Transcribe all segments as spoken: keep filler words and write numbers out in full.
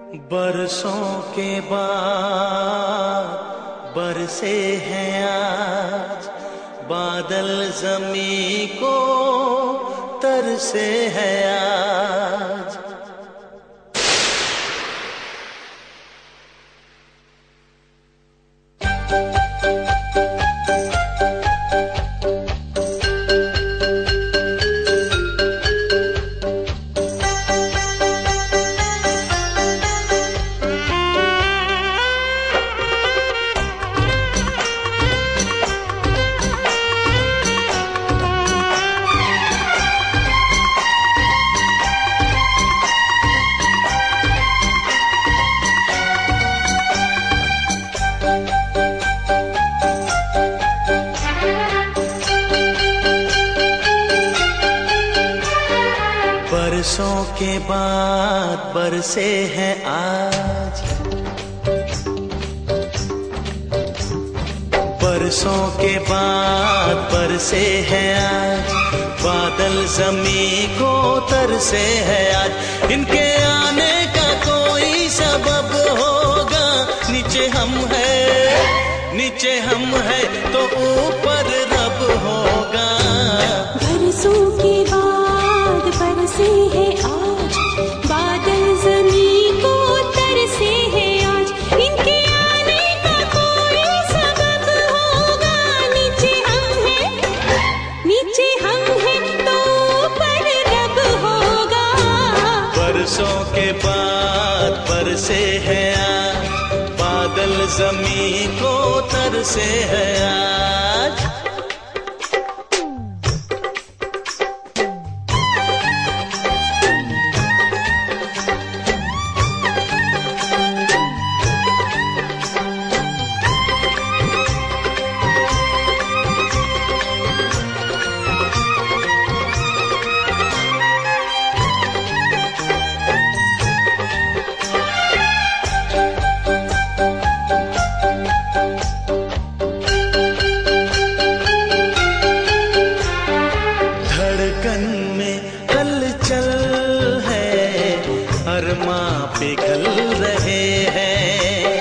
बरसों के बाद बरसे हैं आज, बादल ज़मीं को तरसे हैं आज। बरसों के बाद बरसे हैं आज, बरसों के बाद बरसे हैं आज, बादल ज़मीं को तरसे हैं आज। इनके आने का कोई सबब होगा, नीचे हम हैं, नीचे हम हैं तो ऊपर रब होगा। बरसों के बाद बरसे हैं आज, बादल ज़मीं को तरसे हैं आज। इनके आने का कोई सबब होगा, नीचे हम हैं, नीचे हम हैं तो ऊपर रब होगा। बरसों के बाद बरसे हैं आज, बादल ज़मीं को तरसे हैं आज। अरमा पिघल रहे हैं,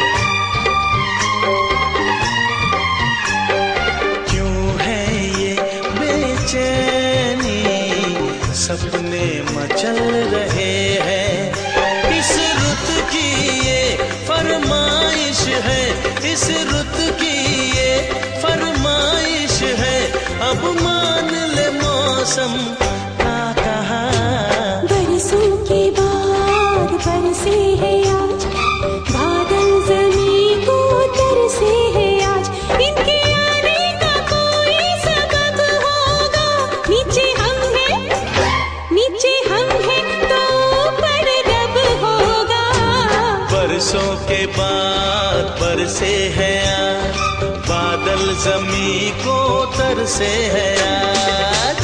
क्यों है ये बेचैनी, सपने मचल रहे हैं। इस रुत की ये फरमाइश है, इस रुत की ये फरमाइश है, अब मान ले मौसम का कहा। बरसों के बाद बरसे हैं आज, बादल ज़मीं को तरसे हैं आज। इनके आने का कोई सबब होगा, नीचे हम हैं, नीचे हम हैं तो ऊपर रब होगा। बरसों के बाद बरसे हैं आज, बादल ज़मीं को तरसे हैं आज।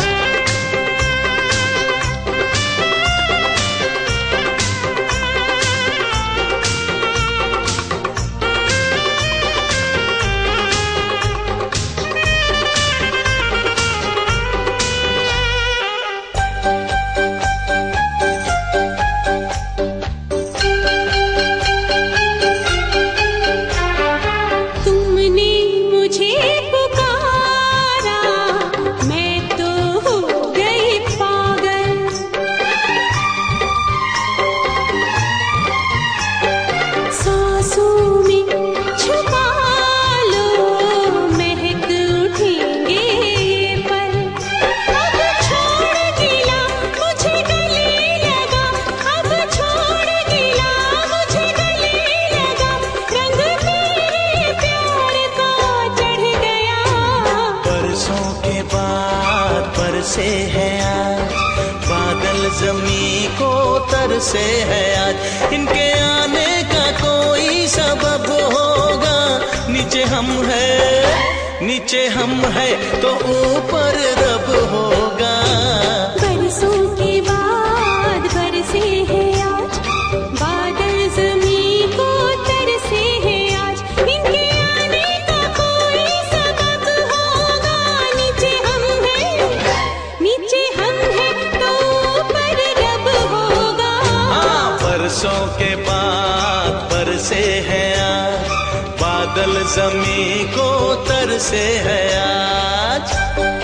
बरसे हैं आज, बादल ज़मीं को तरसे हैं आज। इनके आने का कोई सबब होगा, नीचे हम हैं, नीचे हम हैं तो ऊपर रब होगा। बरसों के बाद बरसे हैं आज, बादल ज़मीं को तरसे हैं आज। इनके आने का कोई सबब होगा, नीचे हम हैं, नीचे हम हैं तो ऊपर रब होगा। हाँ, बरसों बरसों के बाद बरसे हैं आज, बादल जमी को तरसे हैं आज।